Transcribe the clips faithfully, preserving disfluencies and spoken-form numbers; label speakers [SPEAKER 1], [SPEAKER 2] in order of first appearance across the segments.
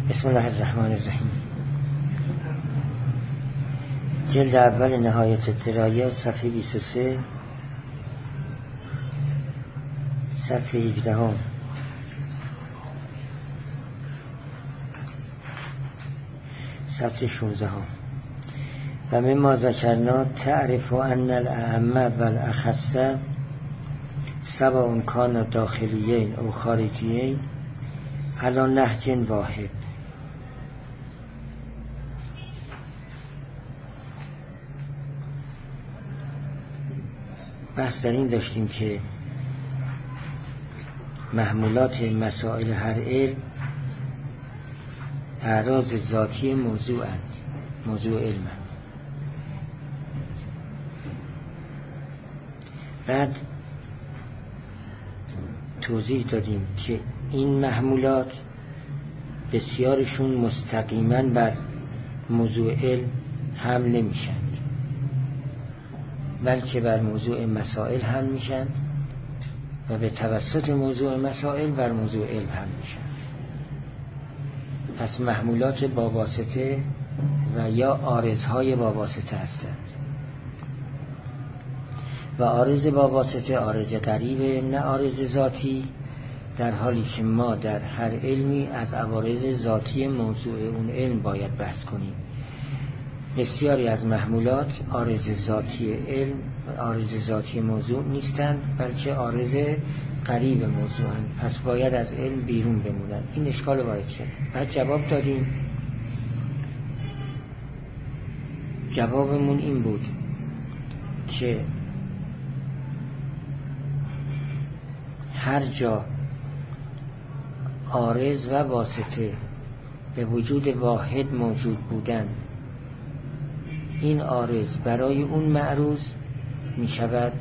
[SPEAKER 1] بسم الله الرحمن الرحیم. جلد اول نهایت الدرایه صفحه بیست و سه سطر هفده هم. سطر شانزده هم. و مما ذکرنا تعرف ان الاعم و الاخص سواء کان داخلیین او خارجیین علی نهج واحد. بحث در این داشتیم که محمولات مسائل هر علم اعراض ذاتی موضوعند، موضوع علمند. بعد توضیح دادیم که این محمولات بسیارشون مستقیما بر موضوع علم حمل نمیشند، بلکه بر موضوع مسائل حمل میشن و به توسط موضوع مسائل بر موضوع علم حمل میشن. پس محمولات با واسطه و یا عارضهای با واسطه هستند. و عارض با واسطه عارض غریبه، نه عارض ذاتی، در حالی که ما در هر علمی از عوارض ذاتی موضوع اون علم باید بحث کنیم. بسیاری از محمولات عارض ذاتی علم، عارض ذاتی موضوع نیستند، بلکه عارض غریب موضوعند، پس باید از علم بیرون بمونند. این اشکال وارد شد. بعد جواب دادیم. جوابمون این بود که هر جا عارض و واسطه به وجود واحد موجود بودند، این عارض برای اون معروض می شود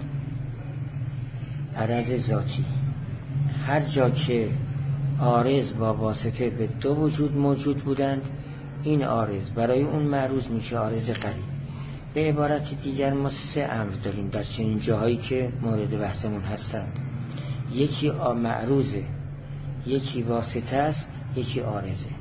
[SPEAKER 1] عرض ذاتی. هر جا که عارض با واسطه به دو وجود موجود بودند، این عارض برای اون معروض می شود عارض قریب. به عبارت دیگر ما سه امر داریم در چنین جاهایی که مورد بحثمون هستند. یکی معروضه، یکی واسطه است، یکی عارضه.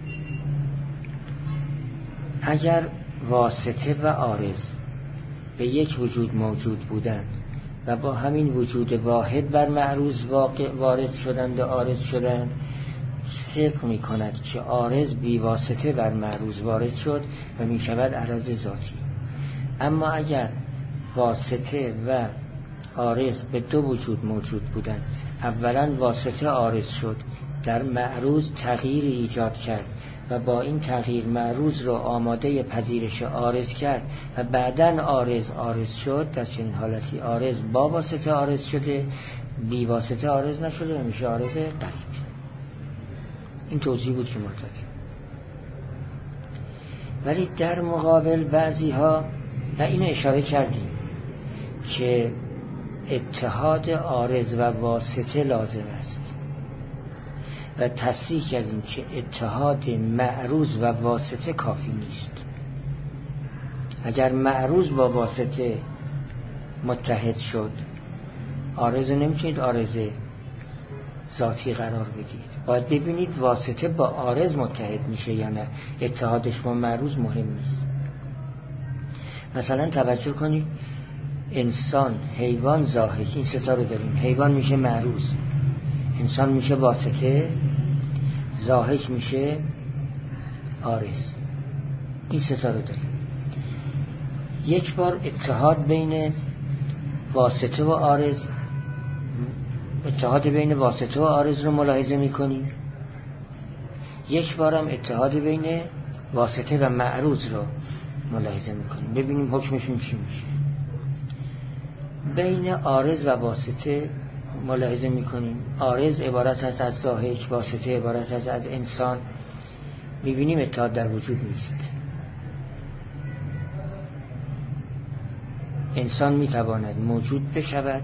[SPEAKER 1] اگر واسطه و عارض به یک وجود موجود بودند و با همین وجود واحد بر معروض واقع وارد شدند و عارض شدند، صدق می کند که عارض بی واسطه بر معروض وارد شد و می شود عرض ذاتی. اما اگر واسطه و عارض به دو وجود موجود بودند، اولا واسطه عارض شد، در معروض تغییر ایجاد کرد و با این تغییر معروض رو آماده پذیرش عارض کرد و بعداً عارض عارض شد، در چنین حالتی عارض با واسطه عارض شده، بی واسطه عارض نشده و میشه عارض غریب. این توضیح بود که ما دادیم. ولی در مقابل بعضی ها، و اینو اشاره کردیم که اتحاد عارض و واسطه لازم است و تصریح کردیم که اتحاد معروض و واسطه کافی نیست. اگر معروض با واسطه متحد شد، عارض رو نمیتونید عارض ذاتی قرار بدید. باید ببینید واسطه با عارض متحد میشه یا نه. اتحادش با معروض مهم نیست. مثلا توجه کنید، انسان، حیوان، ضاحک، این ستا رو داریم. حیوان میشه معروض، انسان میشه واسطه، ضاحک میشه عارض. این ستا رو داریم. یک بار اتحاد بین واسطه و عارض اتحاد بین واسطه و عارض رو ملاحظه میکنیم. یک بارم اتحاد بین واسطه و معروض رو ملاحظه میکنیم، ببینیم حکمشون چی میشه. بین عارض و واسطه ملاحظه میکنیم. عارض عبارت است از ضاحک، واسطه عبارت است از انسان. میبینیم اتحاد در وجود نیست. انسان میتواند موجود بشود،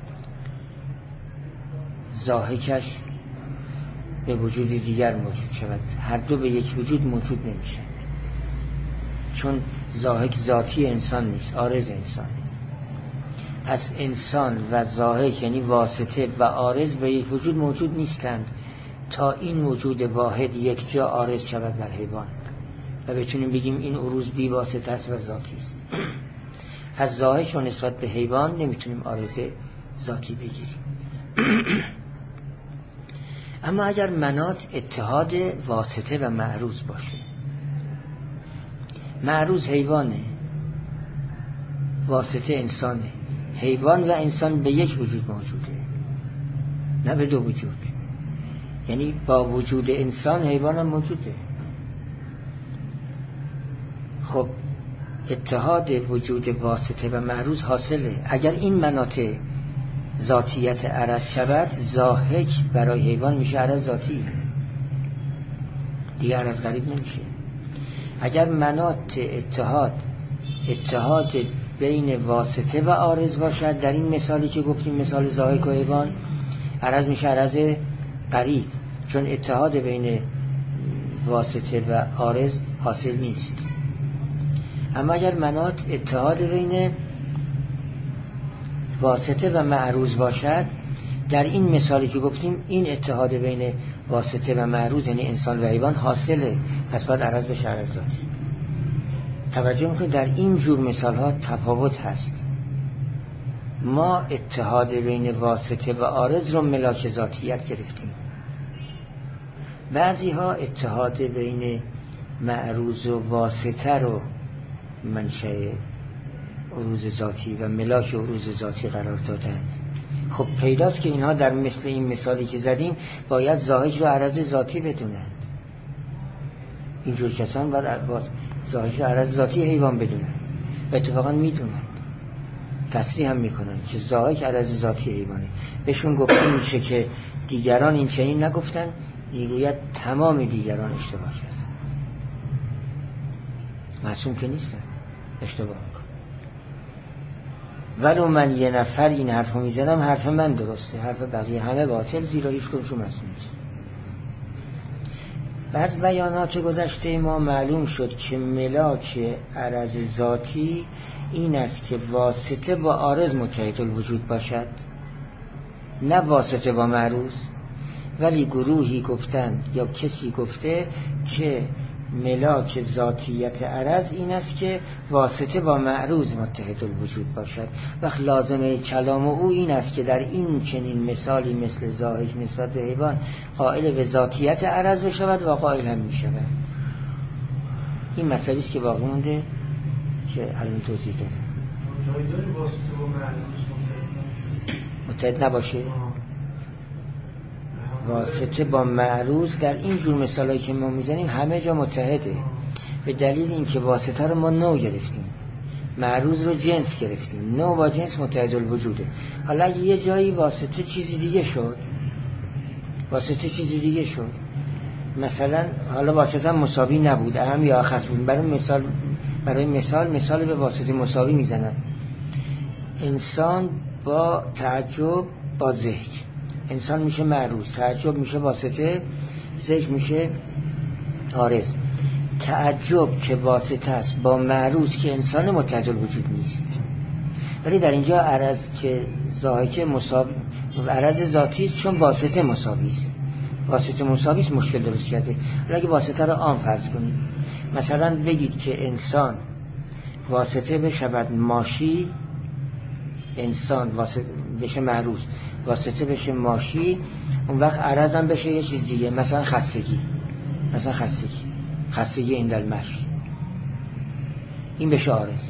[SPEAKER 1] ضاحکش به وجود دیگر موجود شود. هر دو به یک وجود موجود نمیشند، چون ضاحک ذاتی انسان نیست، عارض انسان. پس انسان و ضاحک یعنی واسطه و عارض به یک وجود موجود نیستند، تا این وجود واحد یک جا عارض شود بر حیوان و بتونیم بگیم این عروض بی واسطه است و ذاتی است. از ظاهرش رو نسبت به حیوان نمیتونیم عارض ذاتی بگیریم. اما اگر مناط اتحاد واسطه و معروض باشه، معروض حیوانه، واسطه انسانه، حیوان و انسان به یک وجود موجوده، نه به دو وجود. یعنی با وجود انسان حیوان هم موجوده. خب اتحاد وجود واسطه و معروض حاصله. اگر این مناط ذاتیت عرض شود، ضاحک برای حیوان میشه عرض ذاتی، دیگه عرض غریب نمیشه. اگر مناط اتحاد اتحاد بین واسطه و عارض باشد، در این مثالی که گفتیم مثال ضاحک و حیوان، عرض میشه عرض غریب، چون اتحاد بین واسطه و عارض حاصل نیست. اما اگر مناط اتحاد بین واسطه و معروض باشد، در این مثالی که گفتیم این اتحاد بین واسطه و معروض یعنی انسان و حیوان حاصله، پس باید عرض بشه عرض ذاتی. توجه میکنید در این جور مثال ها تفاوت هست. ما اتحاد بین واسطه و عارض رو ملاک ذاتیت گرفتیم، بعضی ها اتحاد بین معروض و واسطه رو منشأ عروض ذاتی و ملاک عروض ذاتی قرار دادند. خب پیداست که اینها در مثل این مثالی که زدیم باید ضاحک رو عرض ذاتی بدونند. اینجور کسان باید ضاحک رو عرض ذاتی حیوان بدونند و اتفاقا میدونند، تصریح هم میکنن که ضاحک عرض ذاتی حیوانه. بهشون گفته میشه که دیگران این چنین نگفتن، میگوید تمام دیگران اشتباه شد. معصوم که نیستن، اشتباه میکن. ولو من یه نفر این حرف رو میزنم، حرف من درسته، حرف بقیه همه باطل، زیرا هیچ کدومشون معصوم نیست. بعض بیانات گذشته ما معلوم شد که ملاک عرض ذاتی این است که واسطه با عارض متحد الوجود باشد، نه واسطه با معروض. ولی گروهی گفتند یا کسی گفته که ملاک ذاتیت عرض این است که واسطه با معروض متحد الوجود باشد. وقت لازمه کلام او این است که در این چنین مثالی مثل ضاحک نسبت به حیوان قائل به ذاتیت عرض بشود و قائل هم می شود. این مطلبی است که باقی مونده که الان توضیح دادم.
[SPEAKER 2] جایداری واسطه با معروض
[SPEAKER 1] متحد نباشه؟ واسطه با معروض در این جور مثالایی که ما میزنیم همه جا متحده، به دلیل اینکه واسطه رو ما نوع گرفتیم، معروض رو جنس گرفتیم، نوع با جنس متحد الوجوده. حالا اگه یه جایی واسطه چیزی دیگه شد، واسطه چیزی دیگه شد، مثلا حالا واسطه مساوی نبود، اهم یا اخص بود، برای مثال برای مثال مثال به واسطه مساوی میزنم. انسان با تعجب با ضحک، انسان میشه معروض، تعجب میشه واسطه، ضحک میشه عارض. تعجب که واسطه است با معروض که انسان متحد الوجود نیست. ولی در اینجا عرض که ضاحک مساوی، عرض ذاتی است چون واسطه مساوی است. واسطه مساوی است مشکل درست کرده. ولی اگه واسطه رو عام فرض کنید، مثلا بگید که انسان واسطه بشود ماشی، انسان واسطه بشه معروض، واسطه بشه ماشی، اون وقت عرض هم بشه یه چیز دیگه، مثلا خستگی، مثلا خستگی خستگی این در مشی، این بشه عارض.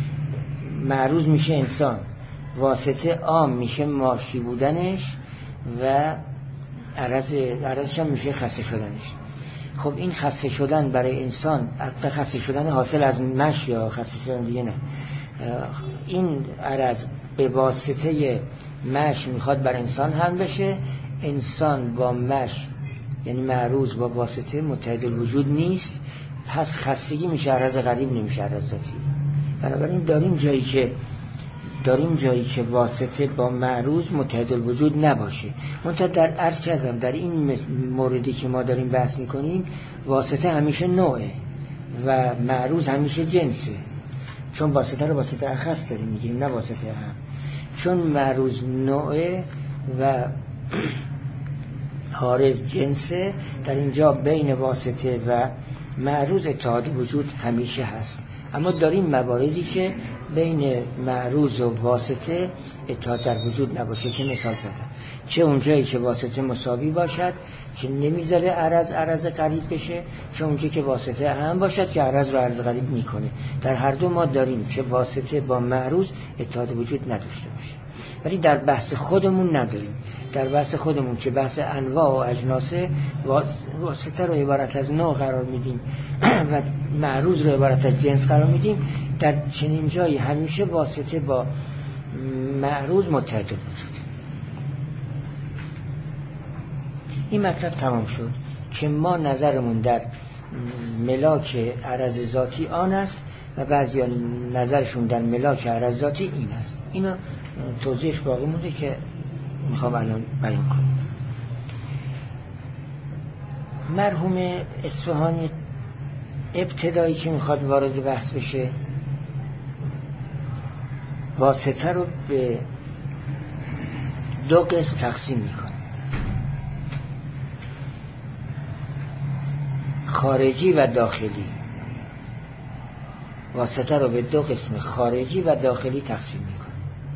[SPEAKER 1] معروض میشه انسان، واسطه عام میشه ماشی بودنش و عرض عرضش هم میشه خسته شدنش. خب این خسته شدن برای انسان، حتی خسته شدن حاصل از مشی یا خسته شدن دیگه نه، این عرض به واسطه مش میخواد بر انسان هم بشه. انسان با مش یعنی معروض با واسطه متحد الوجود نیست، پس خستگی میشه عرض غریب، نمیشه عرض ذاتی. بنابراین داریم جایی که داریم جایی که واسطه با معروض متحد الوجود نباشه. منتها در عرض کردم در این موردی که ما داریم بحث میکنیم واسطه همیشه نوعه و معروض همیشه جنسه، چون واسطه رو واسطه اخص داریم میگیم، نه واسطه هم. چون معروض نوعه و عارض جنسه، در اینجا بین واسطه و معروض اتحاد وجود همیشه هست. اما داریم مواردی که بین معروض و واسطه اتحاد در وجود نباشه که مثال زدم، چه اونجایی که واسطه مساوی باشد که نمیذاره عرض عرض قریب بشه، چه اونجایی که واسطه اهم باشد که عرض رو عرض قریب میکنه. در هر دو ما داریم که واسطه با معروض اتحاد وجود نداشته باشه، ولی در بحث خودمون نداریم. در بحث خودمون که بحث انواع و اجناسه، واسطه رو عبارت از نوع قرار میدیم و معروض رو عبارت از جنس قرار میدیم. در چنین جایی همیشه واسطه با معروض متحد وجود. این مطلب تمام شد که ما نظرمون در ملاک عرض ذاتی آن است و بعضی نظرشون در ملاک عرض ذاتی این است. اینو توضیحش باقی مونده که میخوام الان بیان کنم. مرحوم اصفهانی ابتدایی که میخواد وارد بحث بشه، واسطه رو به دو قسم تقسیم میکنه، خارجی و داخلی. واسطه رو به دو قسم خارجی و داخلی تقسیم میکنه.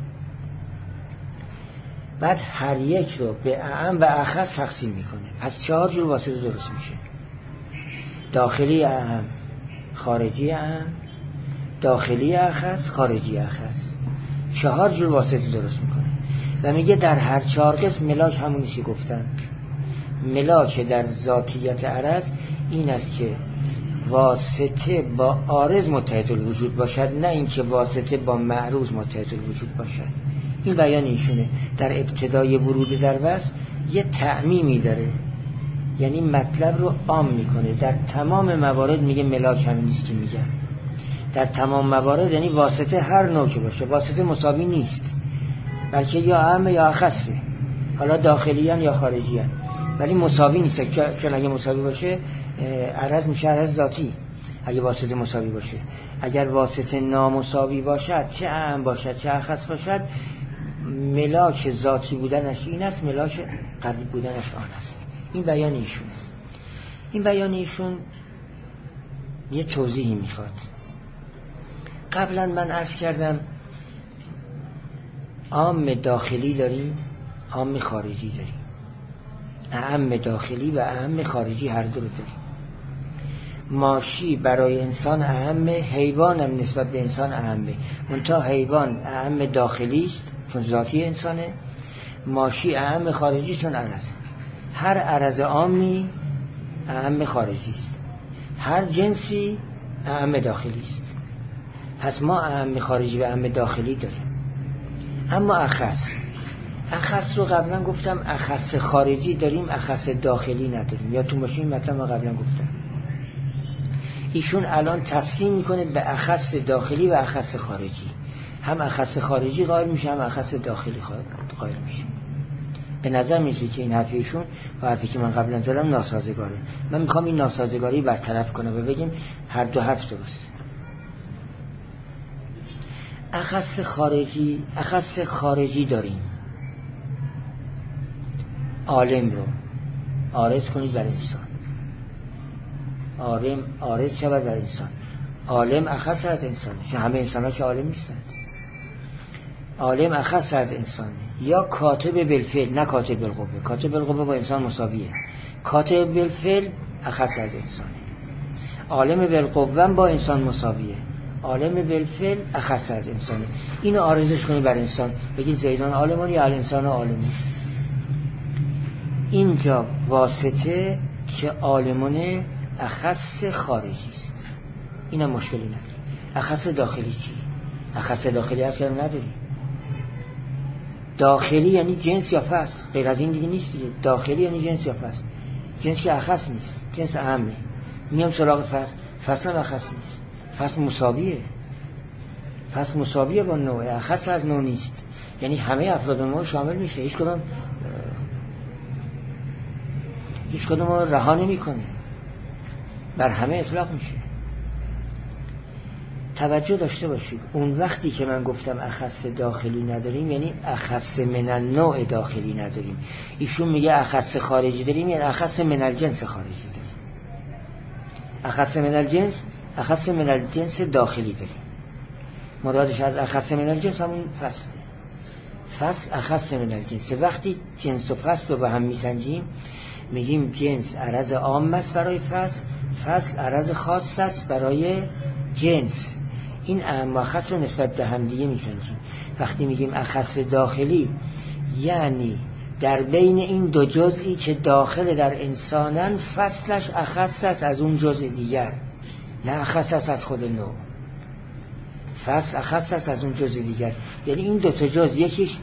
[SPEAKER 1] بعد هر یک رو به اعم و اخص تقسیم میکنه. پس چهار جور واسطه درست میشه: داخلی اعم، خارجی اعم، داخلی اخص، خارجی اخص. چهار جور واسطه درست میکنه و میگه در هر چهار قسم ملاک همونی که گفتن. ملاک در ذاتیت عرض این است که واسطه با عارض متحد الوجود باشد، نه اینکه واسطه با معروض متحد الوجود باشد. این بیان ایشونه. در ابتدای ورود در وصف یه تعمیمی داره، یعنی مطلب رو عام میکنه. در تمام موارد میگه ملاک همین نیست که میگن. در تمام موارد یعنی واسطه هر نوع که باشه، واسطه مساوی نیست، بلکه یا اعم یا اخصه، حالا داخلیان یا خارجیان، ولی مساوی نیست. چون اگه مساوی باشه عرض میشه عرض ذاتی. اگه واسطه مساوی باشه، اگر واسطه نامساوی باشد، چه اعم باشد چه اخص باشد، ملاک ذاتی بودنش این است، ملاک قریب بودنش آن است. این بیان ایشون. این بیان ایشون یه توضیحی میخواد. قبلا من عرض کردم عام داخلی داریم، عام خارجی داریم. اعم داخلی و اعم خارجی هر دو رو داریم. ماشی برای انسان اعم، حیوان هم نسبت به انسان اعمه. منتها حیوان اعم داخلی است چون ذاتی انسانه، ماشی اعم خارجی چون عرض. هر عرض عامی اعم خارجی است، هر جنسی اعم داخلی است. پس ما اعم خارجی و اعم داخلی داریم. اما اخص اخص رو قبلا گفتم اخص خارجی داریم، اخص داخلی نداریم. یا تو ماشین مطلب ما قبلا گفتم. ایشون الان تصمیم میکنه به اخص داخلی و اخص خارجی. هم اخص خارجی قائل میشه، هم اخص داخلی قائل میشه. به نظر میسه که این حرفی ایشون و حرفی که من قبلا زدم ناسازگاره. من میخوام این ناسازگاری برطرف کنم و بگیم هر دو حرف درسته. اخص خارجی اخص خارجی داریم. عالم رو عارض کنید بر انسان، عالم عارض شود بر انسان. عالم اخص از انسانه، چون همه انسان ها که عالم نیستند. عالم اخص از انسانه. یا کاتب بالفعل، نه کاتب بالقوه. کاتب بالقوه با انسان مساویه. کاتب بالفعل اخص از انسانه. عالم بالقوه با انسان مساویه. عالم بالفعل اخص از انسانه. اینو عارضش کنید بر انسان، بگید زیدان عالمون یا الانسان عالمون. اینجا واسطه که عالمونه اخص خارجی است. اینا مشکلی نداره. اخص داخلی چی؟ اخص داخلی اصلا نداری. داخلی یعنی جنس یا فصل، غیر از این دیگه نیست دیگه. داخلی یعنی جنس یا فصل. جنس که اخص نیست، جنس اهمه. میام سراغ فصل، فصل هم اخص نیست. فصل مساویه. فصل مساویه با نوع، اخص از نوع نیست. یعنی همه افراد نوع شامل میشه. هیچ کدوم هیچ کدوم رو رها نمیکنه، بر همه اطلاق میشه. توجه داشته باشید اون وقتی که من گفتم اخص داخلی نداریم یعنی اخص من النوع داخلی نداریم. ایشون میگه اخص خارجی داریم یعنی اخص من الجنس خارجی داریم. اخص من الجنس اخص من الجنس داخلی داریم. مرادش از اخص من الجنس همون فصل فصل اخص من الجنس. وقتی جنس و فصل رو به هم میسنجیم میگیم جنس عرض عام است برای فصل، فصل عرض خاص است برای جنس. این اعم و اخص رو نسبت به هم دیگه میسنجیم. وقتی میگیم اخص داخلی یعنی در بین این دو جزئی که داخل در انسانن فصلش اخص است از اون جزء دیگر، نه اخص است از خود نوع. فصل اخص است از اون جزء دیگر، یعنی این دو تا جزء یکیش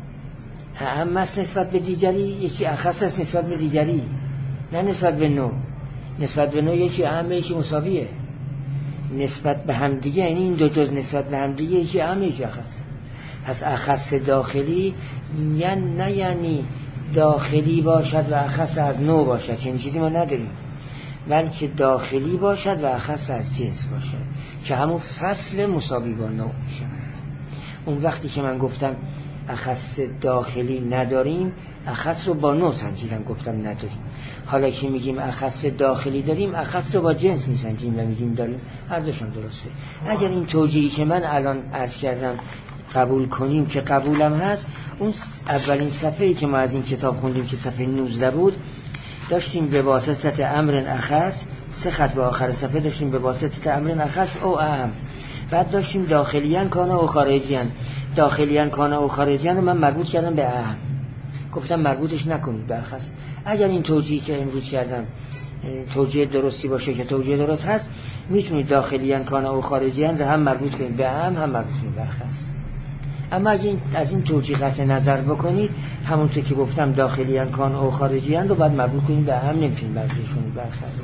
[SPEAKER 1] اعم است نسبت به دیگری، یکی اخص است نسبت به دیگری، نه نسبت به نوع. نسبت به نوع یکی اعم یکی مساویه. نسبت به هم دیگه یعنی این دو جزء نسبت به هم دیگه یکی اعم یکی اخص. پس اخص داخلی یعنی نه یعنی داخلی باشد و اخص از نوع باشد، چنین چیزی ما نداریم، بلکه داخلی باشد و اخص از جنس باشد که همون فصل مساوی با نوع میشه. اون وقتی که من گفتم اخص داخلی نداریم اخص رو با نوع سنجیدم، گفتم نداریم. حالا که میگیم اخص داخلی داریم اخص رو با جنس میسنجیم و میگیم داریم، هر دوشون درسته. اگر این توجیهی که من الان عرض کردم قبول کنیم که قبولم هست، اون اولین صفحه‌ای که ما از این کتاب خوندیم که صفحه نوزده بود داشتیم به واسطه امر اخص، سه خط به آخر صفحه داشتیم به واسطه امر اخص او اهم. بعد داشتیم داخلیان کانه و خارجیان. داخلیان کانه و خارجیان رو من مربوط کردم به اهم، گفتم مربوطش نکنید به اخص. اگر این توجیهی که امروز کردم توجیه درستی باشه که توجیه درست هست، میتونید داخلیان کانه و خارجیان رو هم مربوط کنید به اهم هم مربوط کنید به اخص. اما اگه این از این توجیه قطع نظر بکنید، همونطور که گفتم داخلیان کانه و خارجیان رو باید مربوط کنید به اهم، نمیتونید مربوط کنید به اخص.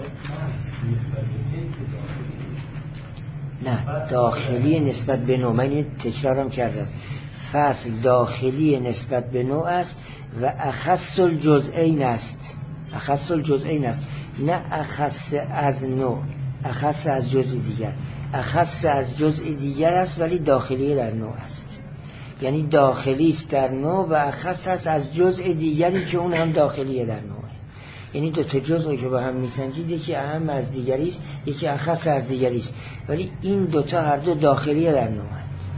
[SPEAKER 1] نه، داخلی نسبت به نوع. من این تکرارم کردم، فصل داخلی نسبت به نوع است و اخص الجزئین است. اخص الجزئین است، نه اخص از نوع، اخص از جزء دیگر. اخص از جزء دیگر است ولی داخلی در نوع است، یعنی داخلی است در نوع و اخص است از جزء دیگری که اون هم داخلیه در نوع. یعنی دو تا جزئی که با هم میسنجید، یکی اهم از دیگری است، یکی اخص از دیگری است، ولی این دو تا هر دو داخلیه در نوع.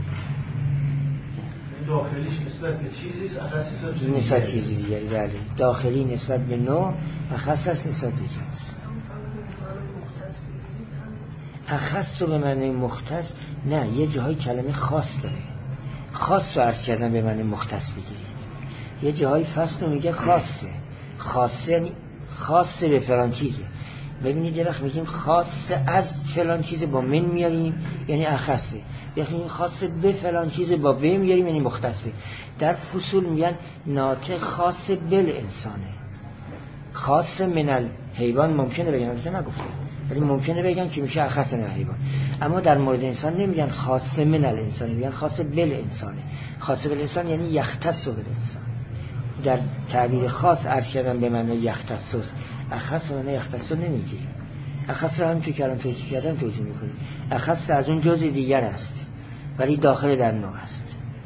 [SPEAKER 2] داخلیش نسبت به چیزی است، اخص
[SPEAKER 1] نسبت به چیزی دیگری. بله، داخلی نسبت به نوع، اخص است نسبت به جنس. اخص رو به معنی مختص نه، یه جاهای کلمه خاص داره. خاص رو عرض کردم به معنی مختص بگیرید. یه جاهای فصل رو میگه خاصه. خاصه یعنی خاصه به فلان چیزه. ببینید یه وقت میگیم خاصه از فلان چیزه با من میاریم یعنی اخصه، یعنی خاصه به فلان چیزه با به میاریم یعنی مختصه. در فصول میگن ناطق خاص بل انسانه، خاص من الحیوان ممکنه بگن، البته نگفته ولی ممکنه بگن که میشه اخص من الحیوان. اما در مورد انسان نمیگن خاص من الانسان، میگن خاص بل انسانه. خاص بل انسان یعنی یختص بل انسان. در تعبیر خاص عرض کردم به معنی یختص، اخص و نه یختص نمیگیریم. اخص رو همینطور که الان توجیه کردم توجیه میکنیم. اخص از اون جزء دیگر است ولی داخل در نوع است.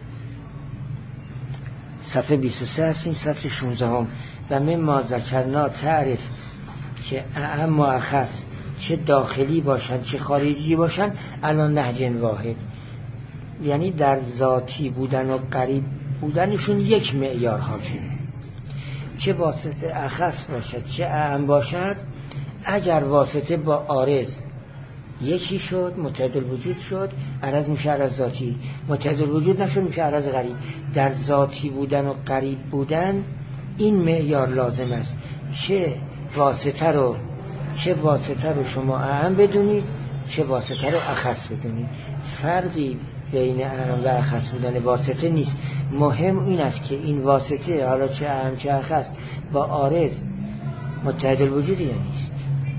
[SPEAKER 1] صفحه بیست و سه هستیم، صفحه شانزده هم. و مما ذکرنا تعریف که اعم و اخص چه داخلی باشند چه خارجی باشند الان نهج واحد، یعنی در ذاتی بودن و قریب بودنشون یک معیار حاکمه. چه واسطه اخص باشد چه اعم باشد، اگر واسطه با عارض یکی شد متعدل وجود شد، عرض میشه عرض ذاتی. متعدل وجود نشد میشه عرض غریب. در ذاتی بودن و قریب بودن این معیار لازم است. چه واسطه رو چه واسطه رو شما اعم بدونید چه واسطه رو اخص بدونید. فرقی بین اعم و اخص بودن واسطه نیست. مهم این است که این واسطه حالا چه اعم چه اخص با عارض متعدل وجودی نیست.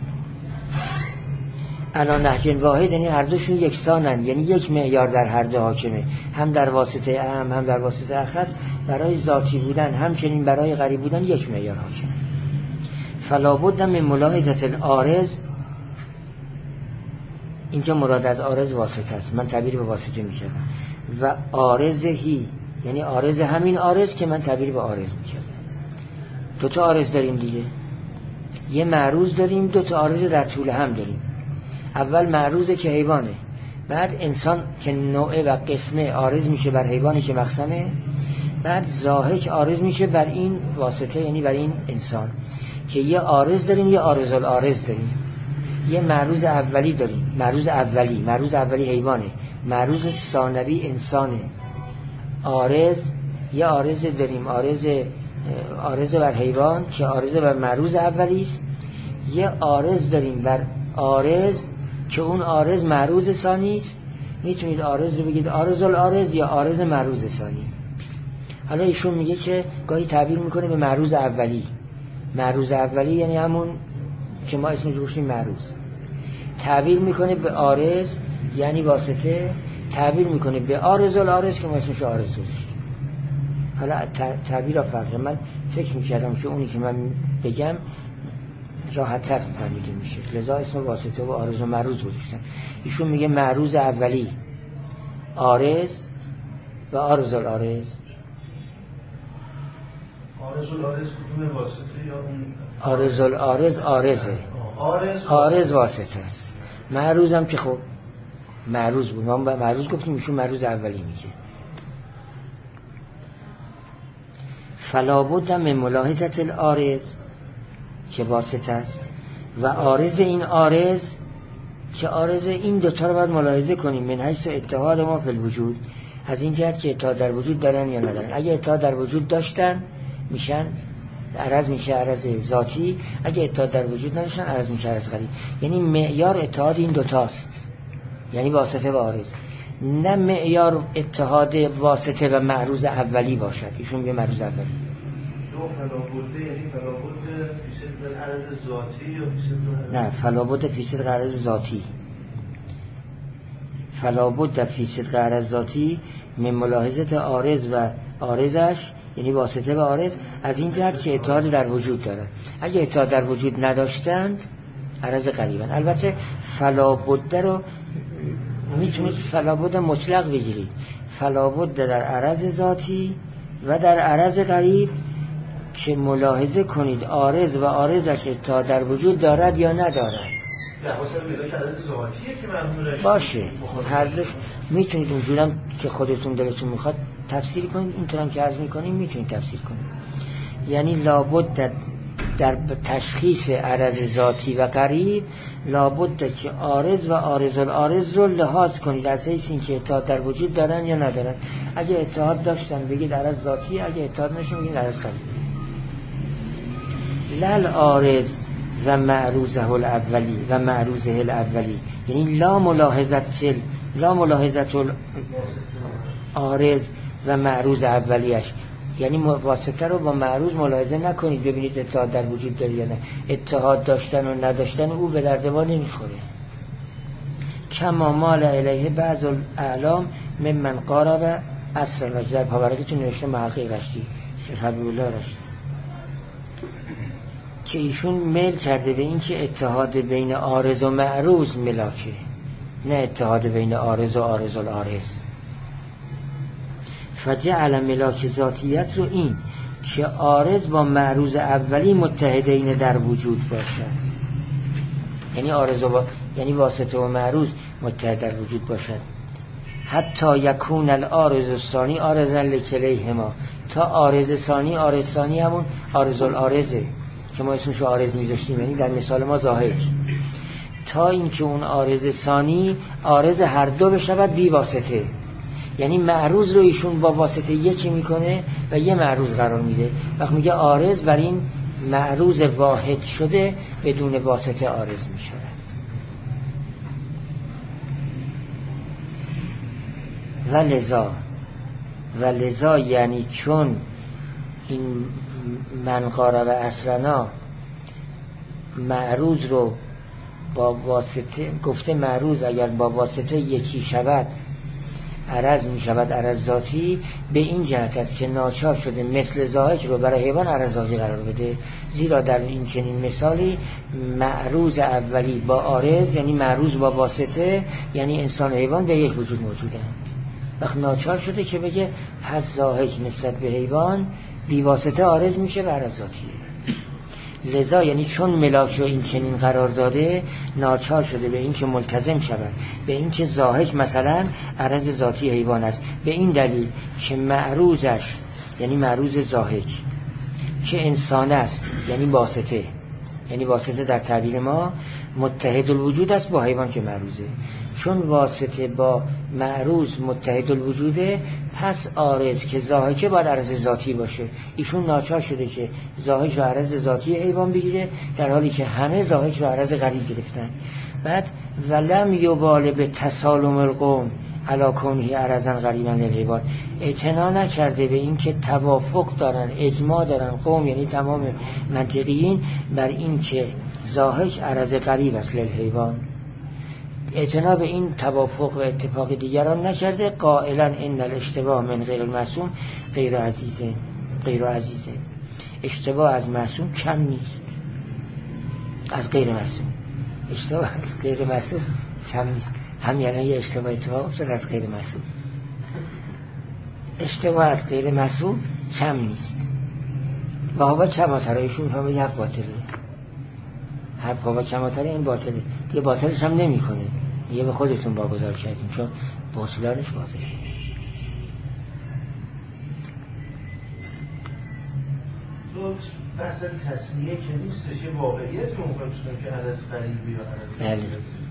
[SPEAKER 1] الان نهج واحد یعنی هر دوشون یکسانن، یعنی یک معیار در هر دو حاکمه، هم در واسطه اعم هم در واسطه اخص. برای ذاتی بودن همچنین برای غریب بودن یک معیار حاکمه. فلا بد من ملاحظه العارض اینجا مراد از عارض واسطه است، من تعبیر به واسطه می‌کردم. و عارضهی یعنی عارض همین عارض که من تعبیر به عارض می‌کردم. دو تا عارض داریم دیگه، یه معروض داریم، دو تا عارض در طول هم داریم. اول معروضه که حیوانه، بعد انسان که نوعه و قسمه عارض میشه بر حیوانی که مقسمه، بعد ضاحک عارض میشه بر این واسطه یعنی بر این انسان که یه عارض داریم یه عارض العارض داریم. یه معروض اولی داریم، معروض اولی معروض اولی حیوانه، معروض ثانوی انسانه. عارض یه عارض داریم، عارض عارض بر حیوان که عارض بر معروض اولی است. یه عارض داریم بر عارض که اون عارض معروض ثانی است. میتونید عارض رو بگید عارض العارض یا عارض معروض ثانی. حالا ایشون میگه که گاهی تعبیر میکنه به معروض اولی. معروض اولی یعنی همون که ما اسمش رو گذاشتیم معروض. تعبیر میکنه به عارض یعنی واسطه، تعبیر میکنه به عارض العارض که ما اسمش عارض گذاشتیم. حالا تعبیر فرقه. من فکر میکردم که اونی که من بگم راحت تر فهمیده میشه، لذا اسم واسطه و عارض و معروض گذاشتم. ایشون میگه معروض اولی عارض و عارض العارض.
[SPEAKER 2] عارض العارض کدوم واسطه یا اون؟
[SPEAKER 1] عارض العارض عارضه، عارض واسطه است. معروض هم که خب معروض بود، ما معروض گفتیم، ایشون معروض اولی میگه. فلا بد من ملاحظه العارض که واسطه است و عارض این عارض که عارض این دوتا رو باید ملاحظه کنیم من حیث اتحاد ما فی الوجود، از این جهت که اتحاد در وجود دارن یا ندارن. اگه اتحاد در وجود داشتن میشن عرض میشه عرض ذاتی، اگه اتحاد در وجود نداشتن عرض میشه عرض غریب. یعنی معیار اتحاد این دوتاست، یعنی واسطه و عارض، نه معیار اتحاد واسطه و معروض اولی باشد. ایشون میگه معروض اولی.
[SPEAKER 2] دو فلا بد یعنی فلا بد فی صدق عرض ذاتی یا فی صدق؟
[SPEAKER 1] نه، فلا بد فی صدق عرض ذاتی. فلا بد فی صدق عرض ذاتی من ملاحظه عارض و عارضش یعنی واسطه و عارض، از این جهت که اتحاد در وجود دارن. اگه اتحاد در وجود نداشتند عرض غریبن. البته فلا بد رو میتونید فلا بد مطلق بگیرید، فلا بد در عرض ذاتی و در عرض غریب که ملاحظه کنید عارض و عارضش اتحاد در وجود دارد یا ندارد. باشه، هر دوش میتونید اونجورم که خودتون دلتون میخواد تفسیر کنید، اینطورم که عرض میکنیم میتونید تفسیر کنید. یعنی لابد در, در تشخیص عرض ذاتی و غریب لابد که عارض و عارض العارض رو لحاظ کنید از حیث این که اتحاد در وجود دارن یا ندارن. اگه اتحاد داشتن بگید عرض ذاتی، اگه اتحاد نشون بگید عرض غریب. لل عارض و معروضه الاولی و معروضه الاولی، یعنی لا ملاحظت لا ملاحظت عارض و معروض اولیش، یعنی واسطه رو با معروض ملاحظه نکنید ببینید اتحاد در وجود داره یا نه. اتحاد داشتن و نداشتن او به درد ما نمیخوره. کما مال الیه بعض الاعلام ممن قارب عصر الاجدر. پاورکتون نوشته محقق رشتی، شیخ حبیب الله رشتی، که ایشون میل کرده به این که اتحاد بین عارض و معروض ملاکه، نه اتحاد بین عارض و عارض العارض. فجعل ملاک ذاتیت رو این که عارض با معروض اولی متحدین در وجود باشد، یعنی عارض با یعنی واسطه و معروض متحد در وجود باشد. حتی یکون العارض الثانی عارضا لکلیهما، تا عارض ثانی عارض ثانی همون عارض العارضه که ما اسمشو عارض میذاشتیم، یعنی در مثال ما ظاهر، تا اینکه اون عارض ثانی عارض هر دو بشود بی واسطه. یعنی معروض رو ایشون با واسطه یکی میکنه و یه معروض قرار میده. وقت میگه عارض بر این معروض واحد شده بدون واسطه عارض میشود. و لذا و لذا یعنی چون این من قارب اسرنا معروض رو با واسطه گفته، معروض اگر با واسطه یکی شود عرض می شود عرض ذاتی به این جهت است که ناچار شده مثل ذاهک رو برای حیوان عرض ذاتی قرار بده، زیرا در این چنین مثالی معروض اولی با عارض یعنی معروض با واسطه یعنی انسان و حیوان به یک وجود موجودند. وقت ناچار شده که بگه پس ذاهک نسبت به حیوان بی واسطه عارض میشه به عرض ذاتیه. لذا یعنی چون ملاک رو این چنین قرار داده ناچار شده به این که ملتزم شود به این که ذاهک مثلا عرض ذاتی حیوان است، به این دلیل که معروضش یعنی معروض ذاهک که انسان است یعنی واسطه، یعنی واسطه در تعبیر ما متحد الوجود است با حیوان که معروضه. چون واسطه با معروض متحد الوجوده پس عارض که ذاهکه باید عرض ذاتی باشه. ایشون ناچار شده که ذاهک رو عرض ذاتی حیوان بگیره در حالی که همه ذاهک رو عرض غریب گرفتن. بعد ولم یبال به تسالم القوم علی کونه عرضا غریبا للحیوان، اعتنا نکرده به این که توافق دارن اجماع دارن قوم یعنی تمام منطقیین بر این که ذاهک عرض غریب است للحیوان، اعتنا به این توافق و اتفاق دیگران نکرده. قائلا ان الاشتباه من غیر المعصوم غیر عزیزه غیر عزیزه، اشتباه از معصوم کم نیست، از غیر معصوم اشتباه از غیر معصوم کم نیست. هم یعنی یه اشتباه اتفاق افتاد از غیر معصوم، اشتباه از غیر معصوم کم نیست. و هوا کماترایشون همه یک باطله، هر هوا کماتره این باطله دیگه، باطلش هم نمی کنه، یه به خودتون باگذار کردیم چون باطلانش واضحه.
[SPEAKER 2] بحث تصمیه که نیستش، یه واقعیت رو ممکن شدن که عرض غریبی یا عرض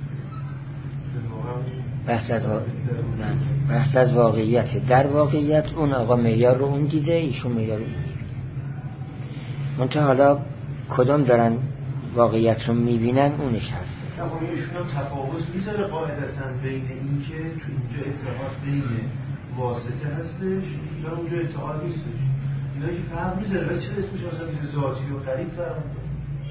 [SPEAKER 1] بحث از وا... بحث از واقعیت. در واقعیت اون آقا معیار رو اون دیده، ایشون معیار رو این دیده. منتها حالا کدام دارن واقعیت رو میبینن اونش هست.
[SPEAKER 2] اما ایشون هم تفاوت میذاره قاعدتاً بین این که تو اینجا اتحاد بین واسطه هستش و اونجا اتحاد نیستش. اینا که فرق میذاره ولی چرا اسمش مثلا مثل ذاتی و غریب فرق میکنه؟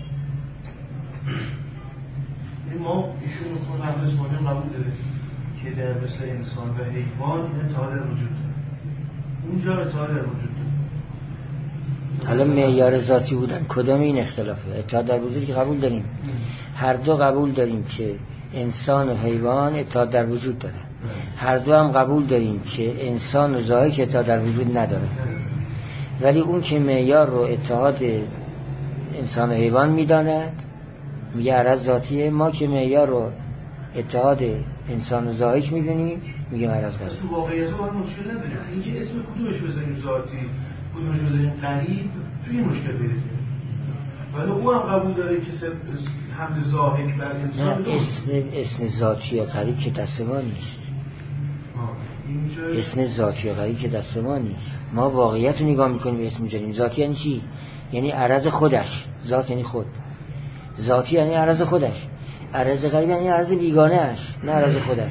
[SPEAKER 2] یعنی ما ایشون رو قبل اسمانی قبول داره که در مثل انسان و حیوان اتحاد وجود داره، اونجا اتحاد وجود داره.
[SPEAKER 1] حالا معیار ذاتی بودن کدام این اختلافه؟ اتحاد در وجود که قبول داریم، هر دو قبول داریم که انسان و حیوان اتحاد در وجود داره، هر دو هم قبول داریم که انسان و ذاهک اتحاد در وجود نداره. ولی اون که معیار رو اتحاد انسان و حیوان میداند میگه عرض ذاتیه، ما که معیار رو اتحاد انسان و ذاهک میدونیم میگه عرض غریب.
[SPEAKER 2] تو واقعیت رو هم مشکل نداریم، اینکه اسم کدومش بزنیم ذاتی کدومش بزنیم غریب توی مشکل پیدا ولی او هم قبول داره که حمل ذاهک بر انسان
[SPEAKER 1] نه، اسم اسم ذاتی یا غریب که دست ما نیست. اسم ذاتی یا غریب که دست ما نیست. ما واقعیت رو نگاه میکنیم اسم میذاریم. ذاتی یعنی چی؟ یعنی عرض خودش. ذات یعنی خود. ذاتی یعنی عرض خودش. عرض غریب یعنی عرض بیگانه اش، نه عرض خودش.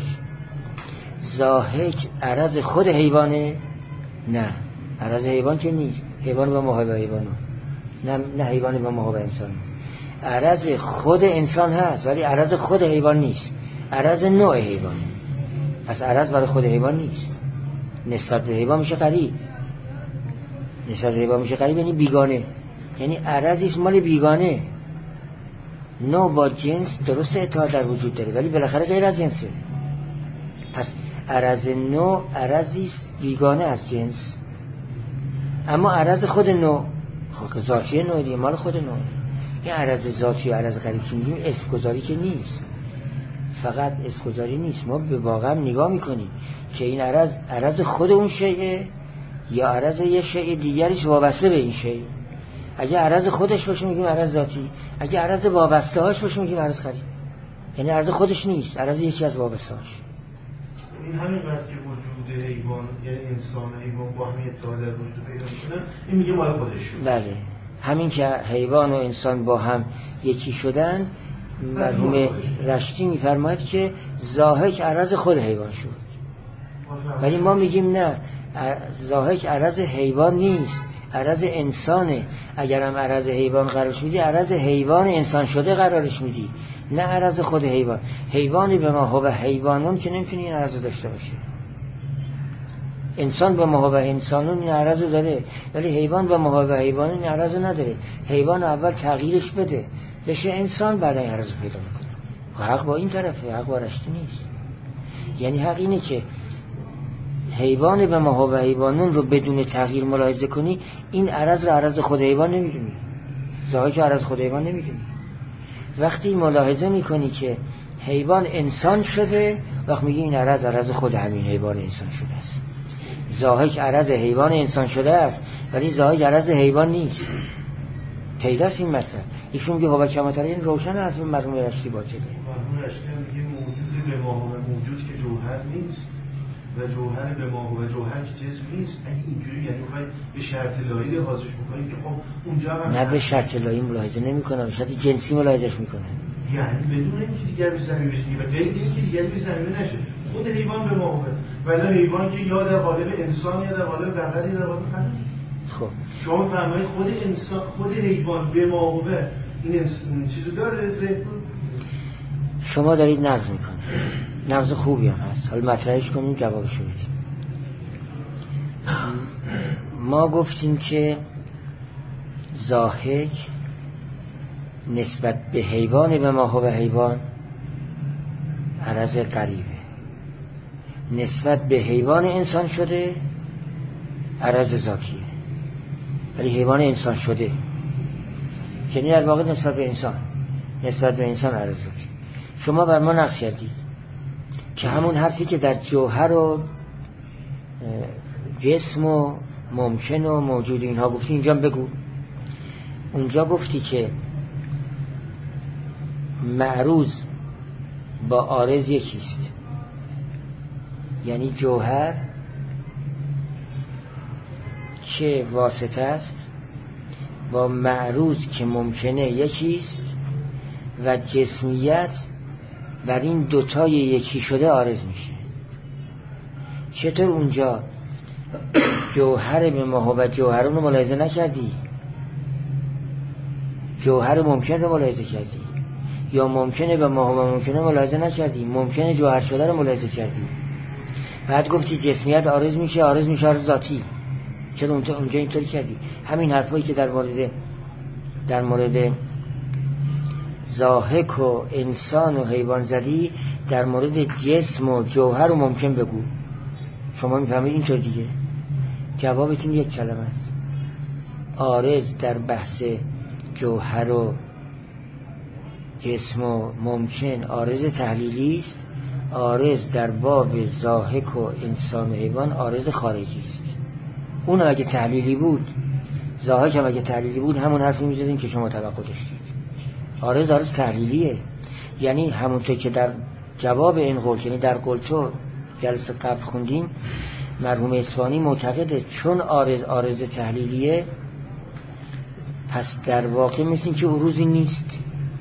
[SPEAKER 1] ذاهک عرض خود حیوانه؟ نه، عرض حیوان که نیست. حیوان با ما حیوانه، نه نه حیوان با ما انسان. عرض خود انسان هست ولی عرض خود حیوان نیست، عرض نوع حیوانه. پس عرض برای خود حیوان نیست، نسبت به حیوان میشه غریب. نسبت به حیوان میشه غریب یعنی بیگانه، یعنی عرضی مال بیگانه. نوع با جنس درست اتحاد در وجود داره ولی بالاخره غیر از جنسه. پس عرض نوع عرضی بیگانه از جنس، اما عرض خود نوع خود ذاتی نوع دیگه، مال خود نوع. این عرض ذاتی و عرض غریب که میگیم اسم گذاری که نیست، فقط اسم گذاری نیست. ما به واقع نگاه میکنیم که این عرض عرض خود اون شیء یا عرض یه شیء دیگریش وابسته به این شیء. اگه عرض خودش باشه میگیم عرض ذاتی، اگه عرض وابسته هاش باشه میگیم عرض غریب. یعنی عرض خودش نیست، عرض یکی از وابسته هاش.
[SPEAKER 2] این همین وقت که وجود حیوان یعنی انسان و حیوان با همین اتحاد در وجود پیدا میکنن، این میگه مال خودش شد.
[SPEAKER 1] بله، همین که حیوان و انسان با هم یکی شدن، مرحوم رشتی میفرماید که ذاهک عرض خود حیوان شد. ولی ما میگیم نه، ذاهک عرض حیوان نیست، عرض انسانه. اگرم عرض حیوان قرارش میدی عرض حیوان انسان شده قرارش میدی، نه عرض خود حیوان. حیوانی به ما هو حیوانون که نمیتونی این عرض داشته باشه. انسان به محابه انسانون این عرض رو داره، ولی حیوان به محابه حیوانون این عرض رو نداره. حیوان اول تغییرش بده بشه انسان، بعد این عرض رو پیدا میکنه. و حق با این طرفه، حق با رشتی نیست. یعنی حق اینه که حیوان به محابه حیوانون رو بدون تغییر ملاحظه کنی، این عرض رو عرض خود حیوان نمیدونی، ظاهر عرض خود حیوان نمیدونی. وقتی ملاحظه میکنی که حیوان انسان شده، وقت میگی این عرض عرض خود همین حیوان انسان شده است. ظاهر عرض حیوان انسان شده است، ولی ظاهر عرض حیوان نیست. پیداست این مطلب. ایشون میگه هوا کماتره، این روشن حرف مرحوم رشتی باطله.
[SPEAKER 2] مرحوم رشتی میگه موجود به ما و موجود که جوهر نیست و جوهر به ما و جوهر که جسم نیست. اگه اینجوری یعنی میخوای به شرط لایی لحاظش بکنیم که خب اونجا هم
[SPEAKER 1] نه به شرط لایی ملاحظه نمیکنه، به شرط جنسی ملاحظهش میکنه.
[SPEAKER 2] یعنی بدون اینکه دیگر به زمین بشه و غیر اینکه دیگر به زمین نشه، خود حیوان به ما و ولی حیوان که یا در قالب انسان یا در قالب بقر یا در قالب خدا.
[SPEAKER 1] خب
[SPEAKER 2] شما فرمایید خود انسان خود حیوان به ما و این انسان چیزو داره.
[SPEAKER 1] شما دارید نقض میکنید، نقض خوبی هم هست، حالا مطرحش کنیم جوابشو بدیم. ما گفتیم که ضاحک نسبت به حیوان به ما و حیوان عرض قریبه، نسبت به حیوان انسان شده عرض ذاتیه، ولی حیوان انسان شده یعنی در واقع نسبت به انسان، نسبت به انسان عرض ذاتی. شما بر ما نقص کردید که همون حرفی که در جوهر و جسم و ممکن و موجود اینها گفتی اینجا بگو. اونجا گفتی که معروض با عارض یکیست، یعنی جوهر که واسطه است با معروض که ممکنه یکیست و جسمیت بر این دوتای یکی شده عارض میشه. چطور اونجا جوهر به ما و جوهرون رو ملاحظه نکردی؟ جوهر ممکن رو ملاحظه کردی، یا ممکنه به ما و ممکنه ملاحظه نکردی، ممکنه جوهر شده رو ملاحظه کردی. بعد گفتی جسمیت عارض میشه، عارض میشه عارض ذاتی. چرا اونجا اینطوری کردی؟ همین حرفایی که در مورد در مورد ضاحک و انسان و حیوان زدی، در مورد جسم و جوهر و ممکن بگو. شما میفهمید اینطور دیگه. جوابتون یک کلمه است. عارض در بحث جوهر و جسم و ممکن عارض تحلیلی است، عارض در باب ضاحک و انسان و حیوان عارض خارجی است. اون اگه تحلیلی بود، ضاحک هم اگه تحلیلی بود، همون حرفی میزدیم که شما توقع داشتید. عارض عارض تحلیلیه، یعنی همونطور که در جواب این قول، یعنی در قولتو جلسه قبل خوندیم، مرحوم اصفهانی معتقده چون عارض عارض تحلیلیه، پس در واقع مثل که عروضی نیست.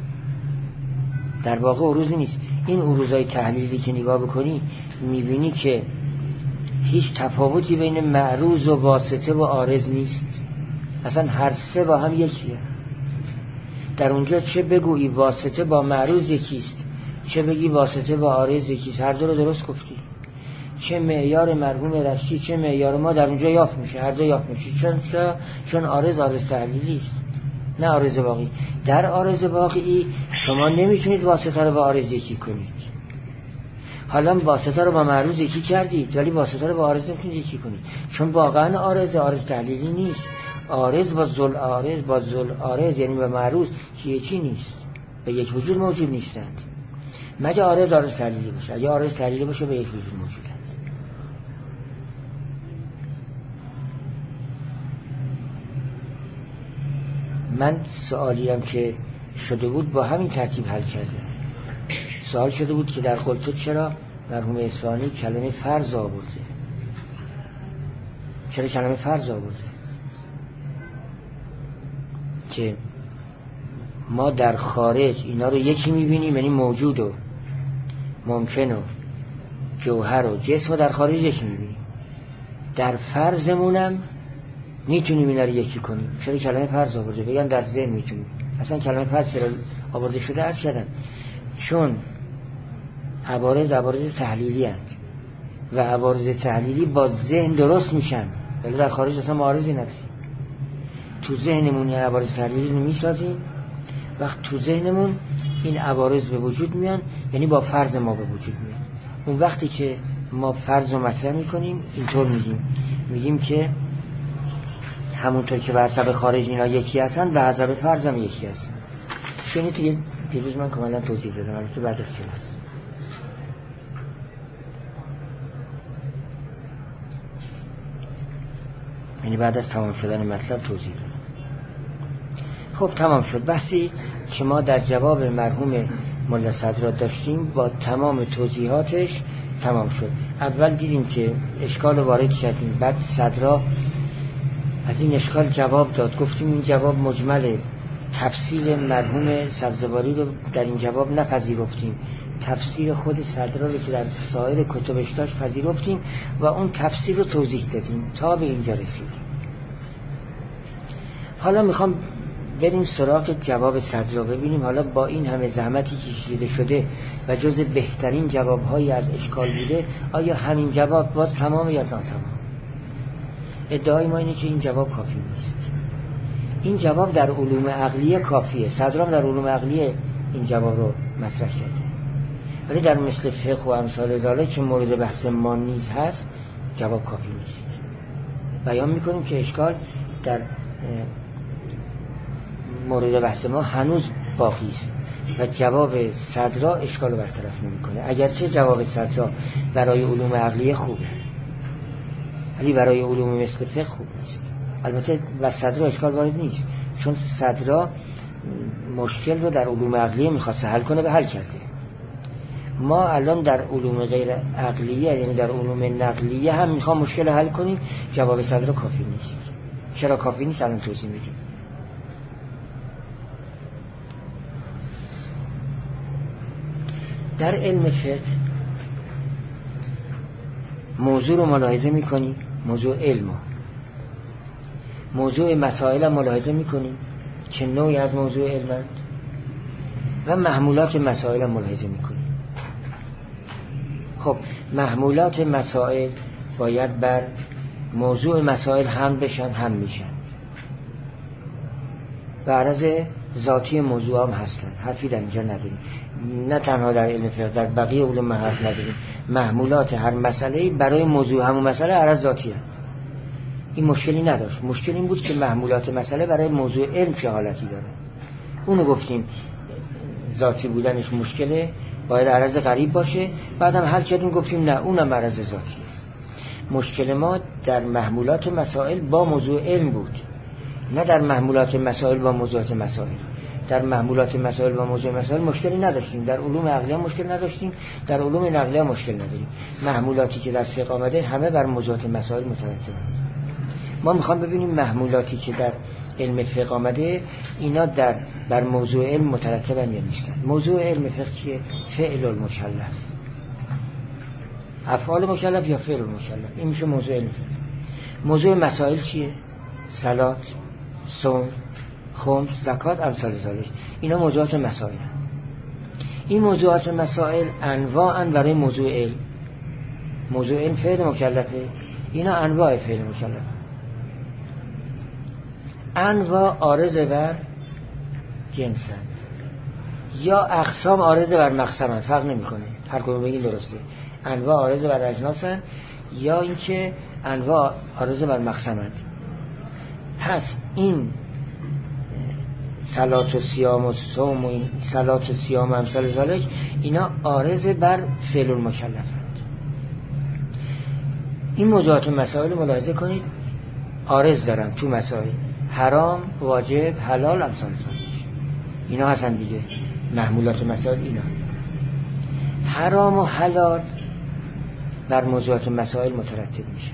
[SPEAKER 1] در واقع عروضی نیست. این عروضای تحلیلی که نگاه بکنی میبینی که هیچ تفاوتی بین معروض و واسطه و عارض نیست. اصلا هر سه با هم یکیه. در اونجا چه بگویی واسطه با معروض یکیست، چه بگی واسطه با عارض یکیست، هر دو رو درست گفتی. چه معیار مرحوم رشتی چه معیار ما در اونجا یافت میشه، هر دو یافت میشه. چون چون عارض عارض تحلیلی است، نه عارض واقعی. در عارض واقعی شما نمیتونید واسطه رو با عارض یکی کنید. حالا واسطه رو با معروض یکی کردید، ولی واسطه رو با عارض نمیتونید یکی کنید، چون واقعا عارض عارض تحلیلی نیست. عارض با ذل عارض با ذل عارض یعنی با معروض که یکی نیست، به یک وجود موجود نیستند، مگه عارض عارض تحلیلی باشه. اگه عارض تحلیلی باشه به یک وجود موجودند. من سوالیم که شده بود با همین ترتیب حل کرده. سوال شده بود که در قلتو چرا مرحوم اصفهانی کلمه فرض آورده، چرا کلمه فرض آورده، که ما در خارج اینا رو یکی میبینیم، یعنی موجود و ممکن و جوهر و جسم رو در خارج یکی میبینیم، در فرضمونم میتونیم اینا رو یکی کنیم. چرا کلمه فرض آورده؟ بگن در ذهن میتونیم. اصلا کلمه فرض چرا آورده شده؟ عرض کردم چون عوارض عوارض تحلیلی هست. و عوارض تحلیلی با ذهن درست میشن، ولی در خارج اصلا معارضی نداریم. تو ذهنمون این عوارض تحلیلی رو میسازیم، وقت تو ذهنمون این عوارض به وجود میان، یعنی با فرض ما به وجود میان. اون وقتی که ما فرض رو مطرح میکنیم اینطور میگیم میگیم که همونطور که به حسب خارج اینا یکی هستن به حسب فرض هم یکی هستن. یعنی توی پیروز من کاملا توضیح دادم البته بعد از کلاس. یعنی بعد از تمام شدن مطلب توضیح دادم. خب تمام شد بحثی که ما در جواب مرحوم ملا صدرا داشتیم با تمام توضیحاتش تمام شد. اول دیدیم که اشکال وارد کردیم، بعد صدرا از این اشکال جواب داد، گفتیم این جواب مجمله، تفسیر مرحوم سبزواری رو در این جواب نپذیرفتیم، تفسیر خود صدرا رو که در سایر کتبش داشت پذیرفتیم و اون تفسیر رو توضیح دادیم تا به اینجا رسیدیم. حالا میخوام بریم سراغ جواب صدرا ببینیم حالا با این همه زحمتی که کشیده شده و جز بهترین جوابهایی از اشکال بوده، آیا همین جواب باز تمام یا ناتمام؟ ادعای ما اینه که این جواب کافی نیست. این جواب در علوم عقلیه کافیه، صدرا هم در علوم عقلیه این جواب رو مطرح کرده، ولی در مثل فقه و امثال ذالک که مورد بحث ما نیز هست جواب کافی نیست. بیان میکنیم که اشکال در مورد بحث ما هنوز باقی است و جواب صدرا اشکال رو برطرف نمیکنه، اگرچه جواب صدرا برای علوم عقلیه خوبه ولی برای علوم مثل فقه خوب نیست. البته و صدرا اشکال وارد نیست، چون صدرا مشکل رو در علوم عقلیه میخواست حل کنه به حل کرده. ما الان در علوم غیر عقلیه یعنی در علوم نقلیه هم میخوام مشکل رو حل کنیم، جواب صدرا کافی نیست. چرا کافی نیست الان توضیح میدیم. در علم فقه موضوع رو ملاحظه میکنی، موضوع علم موضوع مسائل رو ملاحظه میکنی که نوعی از موضوع علمند و محمولات مسائل رو ملاحظه میکنی. خب محمولات مسائل باید بر موضوع مسائل هم بشن هم میشن و عرض ذاتی موضوع هم هستن، حرفی در اینجا نداریم. نه تنها در علم فقه در بقیه علوم حرف نداریم. محمولات هر مسئله برای موضوع همون مسئله عرض ذاتی هم. این مشکلی نداشت. مشکل این بود که محمولات مسئله برای موضوع علم چه حالتی داره. اونو گفتیم ذاتی بودنش مشکله، باید عرض غریب باشه. بعدم حل کردیم گفتیم نه اونم عرض ذاتیه. مشکل ما در محمولات مسائل با موضوع علم بود، نه در محمولات مسائل با موضوعات مسائل. در محمولات مسائل با موضوع مسائل مشکلی نداشتیم، در علوم عقلیه مشکل نداشتیم، در علوم نقلیه مشکل نداریم. محمولاتی که در فقه آمده همه بر موضوعات مسائل مترتبند. ما میخوام ببینیم محمولاتی که در علم فقه آمده اینا در بر موضوع علم مترتبن یا نیستن. موضوع علم فقه چیه؟ فعل المکلف، افعال مکلف یا فعل المکلف، این میشه موضوع علم فقه. موضوع مسائل چیه؟ صلات، صوم، خمس، زکات، امثال ذالک. اینا موضوعات مسائل هستند. این موضوعات مسائل انواعاً برای موضوع علم. موضوع علم فعل مکلفه، اینا انواع فعل مکلفه. انواع عارض بر جنسند یا اقسام عارض بر مقسمند، فرق نمیکنه، هر کدوم بگین درسته. انواع عارض بر اجناسند یا اینکه انواع عارض بر مقسمند. پس این صلات و صیام و صوم و این صلات و صیام و امثال ذالک اینا عارض بر فعل المکلفند. این موضوعات مسائل ملاحظه کنید عارض دارن تو مسائل، حرام، واجب، حلال، امثال ذالک. اینا هستن دیگه محمولات مسائل. اینا حرام و حلال بر موضوعات مسائل مترتب میشن.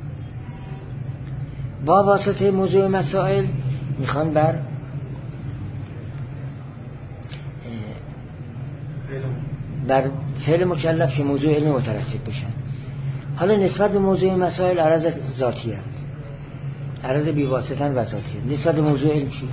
[SPEAKER 1] با واسطه موضوع مسائل میخوان بر بر فعل مکلف که موضوع علم مترتب بشن. حالا نسبت به موضوع مسائل عرض ذاتی هست، عرض بی واسطه و ذاتی هست. نسبت به موضوع علم چی؟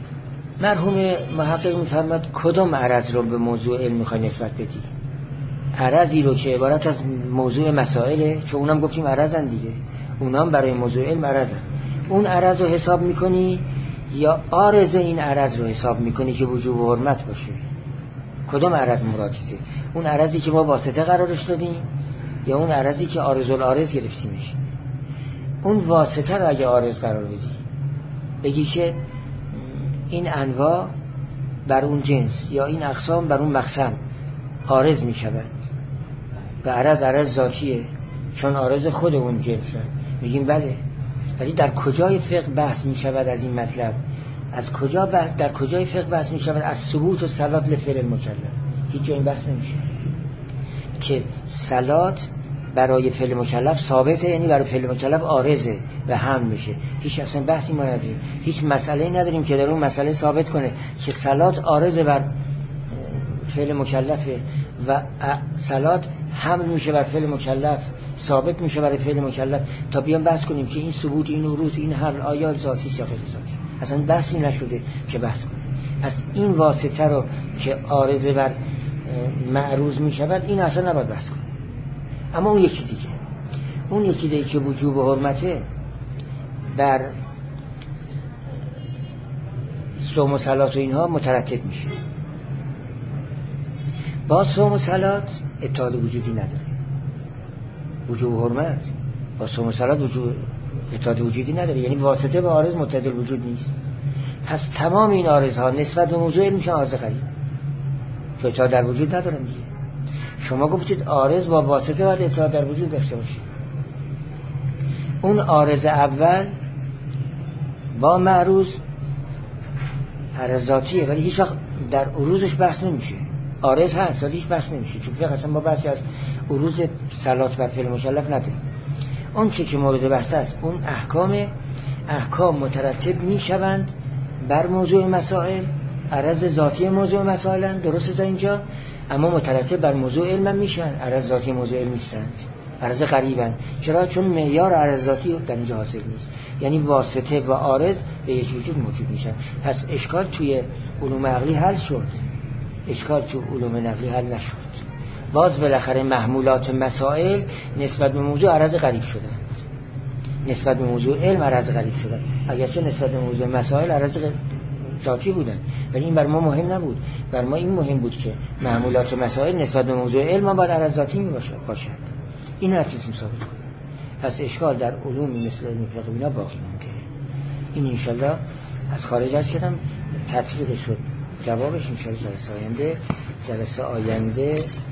[SPEAKER 1] مرحوم محقق میفرماد کدام عرض رو به موضوع علم میخوای نسبت بدی؟ عرضی رو که عبارت از موضوع مسائله، چون اونم گفتیم عرضن دیگه، اونام برای موضوع علم عرضن، اون عرض رو حساب میکنی یا عارض این عرض رو حساب میکنی که وجوب و حرمت باشه؟ کدوم عرض مرادته؟ اون عرضی که ما واسطه قرارش دادیم یا اون عرضی که عارض العارض گرفتیمش؟ اون واسطه رو اگه عارض قرار بدی، بگی که این انواع بر اون جنس یا این اقسام بر اون مقسم عارض می شود و عرض عرض ذاتیه چون عارض خود اون جنسه، میگیم بله. ولی در کجای فقه بحث می شود از این مطلب؟ از کجا بحث در کجای فقه بحث می شود از ثبوت و صلات لفعل مکلف؟ هیچ جای این بحث نمیشه که صلات برای فعل مکلف ثابته، یعنی برای فعل مکلف عارضه و هم میشه. هیچ اصلا بحثی ما نداریم، هیچ مسئله نداریم که در اون مسئله ثابت کنه که صلات عارضه بر فعل مکلفه و صلات هم میشه بر فعل مکلف، ثابت میشه برای فعل مکلف، تا بیان بحث کنیم که این ثبوت، این عروض، این حل آیا ذاتی یا غیر ذاتی. اصلا بحثی نشده که بحث کنیم. پس این واسطه رو که عارضه بر معروض میشود این اصلا نباید بحث کنیم. اما اون یکی دیگه، اون یکی دیگه که وجوب و حرمته در صوم و صلات و اینها مترتب میشه. با صوم و صلات اتحاد وجودی نداره، وجوب و حرمت با صوم و صلات وجوب اتحاد وجودی نداره، یعنی واسطه به عارض متصل وجود نیست. پس تمام این عارضها نسبت به موضوع علم میشن عارض غریب، چون اتحاد در وجود ندارن دیگه. شما گفتید عارض با واسطه باید اتحاد در وجود داشته باشه. اون عارض اول با معروض عرض ذاتیه، ولی هیچ وقت در عروضش بحث نمیشه. عارض هست ولی هیچ بحث نمیشه، چون فقط اصلا ما بحثی از عروض صلات بر فعل مکلف نداریم. اون چه که مورد بحث است اون احکام احکام مترتب میشوند بر موضوع مسائل، عرض ذاتی موضوع مسائلن، درسته تا اینجا، اما مترتب بر موضوع علم میشن، عرض ذاتی موضوع علم نیستند، عرض غریبن. چرا؟ چون معیار عرض ذاتی در اینجا حاصل نیست، یعنی واسطه و عارض به یک وجود موجود میشن. پس اشکال توی علوم عقلی حل شد، اشکال تو علوم نقلی حل نشد. باز بالاخره محمولات مسائل نسبت به موضوع عرض غریب شدند، نسبت به موضوع علم عرض غریب شدند، اگرچه نسبت به موضوع مسائل عرض ذاتی بودند، ولی این بر ما مهم نبود. بر ما این مهم بود که محمولات مسائل نسبت به موضوع علم باید عرض ذاتی باشد. اینو نتونستیم ثابت کنیم. پس اشکال در علوم مثل علم فقه اینا باقی مونده. این انشالله از خارج از کردم تطبیق شد، جوابش انشالله جلسه آینده جلسه آینده